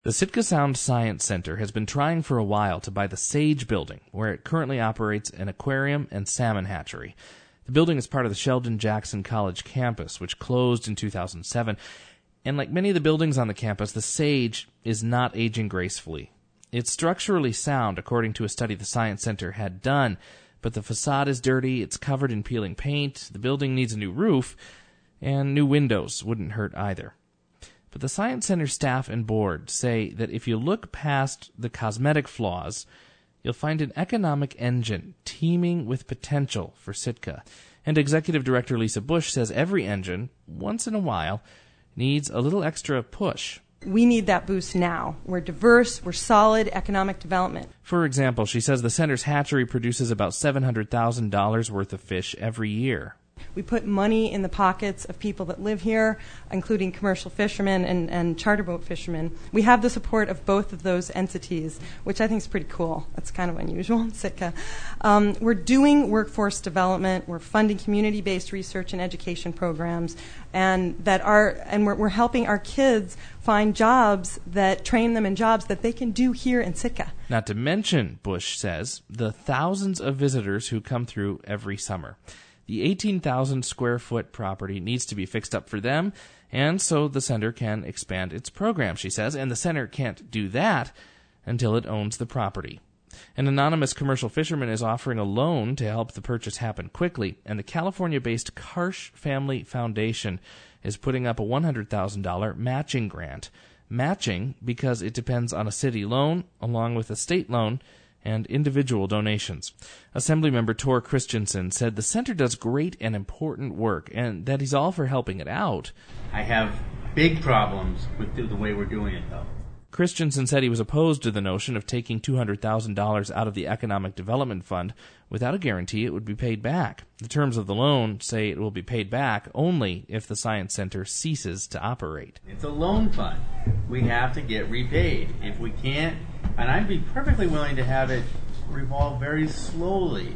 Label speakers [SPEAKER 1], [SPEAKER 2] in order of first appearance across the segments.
[SPEAKER 1] The Sitka Sound Science Center has been trying for a while to buy the Sage building, where it currently operates an aquarium and salmon hatchery. The building is part of the Sheldon Jackson College campus, which closed in 2007. And like many of the buildings on the campus, the Sage is not aging gracefully. It's structurally sound, according to a study the Science Center had done, but the facade is dirty, it's covered in peeling paint, the building needs a new roof, and new windows wouldn't hurt either. But the Science Center staff and board say that if you look past the cosmetic flaws, you'll find an economic engine teeming with potential for Sitka. And Executive Director Lisa Bush says every engine, once in a while, needs a little extra push.
[SPEAKER 2] We need that boost now. We're diverse, we're solid economic development.
[SPEAKER 1] For example, she says the center's hatchery produces about $700,000 worth of fish every year.
[SPEAKER 2] We put money in the pockets of people that live here, including commercial fishermen and charter boat fishermen. We have the support of both of those entities, which I think is pretty cool. That's kind of unusual in Sitka. We're doing workforce development. We're funding community-based research and education programs, and we're helping our kids find jobs that train them in jobs that they can do here in Sitka.
[SPEAKER 1] Not to mention, Bush says, the thousands of visitors who come through every summer. The 18,000 square foot property needs to be fixed up for them, and so the center can expand its program, she says, and the center can't do that until it owns the property. An anonymous commercial fisherman is offering a loan to help the purchase happen quickly, and the California-based Karsh Family Foundation is putting up a $100,000 matching grant. Matching because it depends on a city loan along with a state loan and individual donations. Assemblymember Tor Christensen said the center does great and important work and that he's all for helping it out.
[SPEAKER 3] I have big problems with the way we're doing it, though.
[SPEAKER 1] Christensen said he was opposed to the notion of taking $200,000 out of the Economic Development Fund without a guarantee it would be paid back. The terms of the loan say it will be paid back only if the Science Center ceases to operate.
[SPEAKER 3] It's a loan fund. We have to get repaid. If we can't, and I'd be perfectly willing to have it revolve very slowly,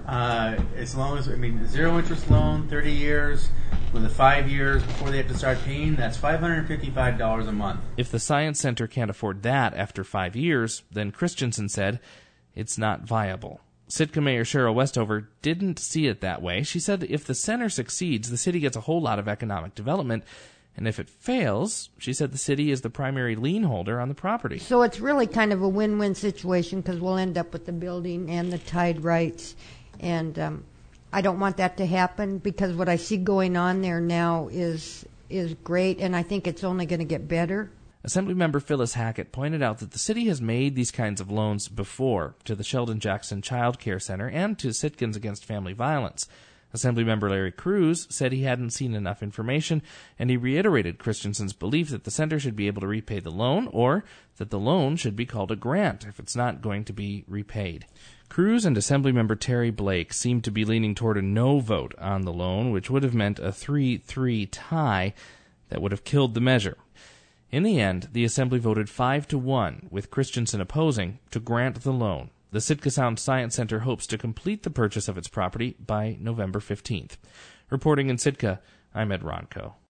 [SPEAKER 3] as long as, zero interest loan, 30 years, with the 5 years before they have to start paying, that's $555 a month.
[SPEAKER 1] If the Science Center can't afford that after 5 years, then Christensen said it's not viable. Sitka Mayor Cheryl Westover didn't see it that way. She said if the center succeeds, the city gets a whole lot of economic development, and if it fails, she said the city is the primary lien holder on the property.
[SPEAKER 4] So it's really kind of a win-win situation because we'll end up with the building and the tide rights, and I don't want that to happen because what I see going on there now is great, and I think it's only going to get better.
[SPEAKER 1] Assemblymember Phyllis Hackett pointed out that the city has made these kinds of loans before to the Sheldon Jackson Child Care Center and to Sitkans Against Family Violence. Assemblymember Larry Cruz said he hadn't seen enough information, and he reiterated Christensen's belief that the center should be able to repay the loan or that the loan should be called a grant if it's not going to be repaid. Cruz and Assemblymember Terry Blake seemed to be leaning toward a no vote on the loan, which would have meant a 3-3 tie that would have killed the measure. In the end, the Assembly voted 5-1, with Christensen opposing, to grant the loan. The Sitka Sound Science Center hopes to complete the purchase of its property by November 15th. Reporting in Sitka, I'm Ed Ronco.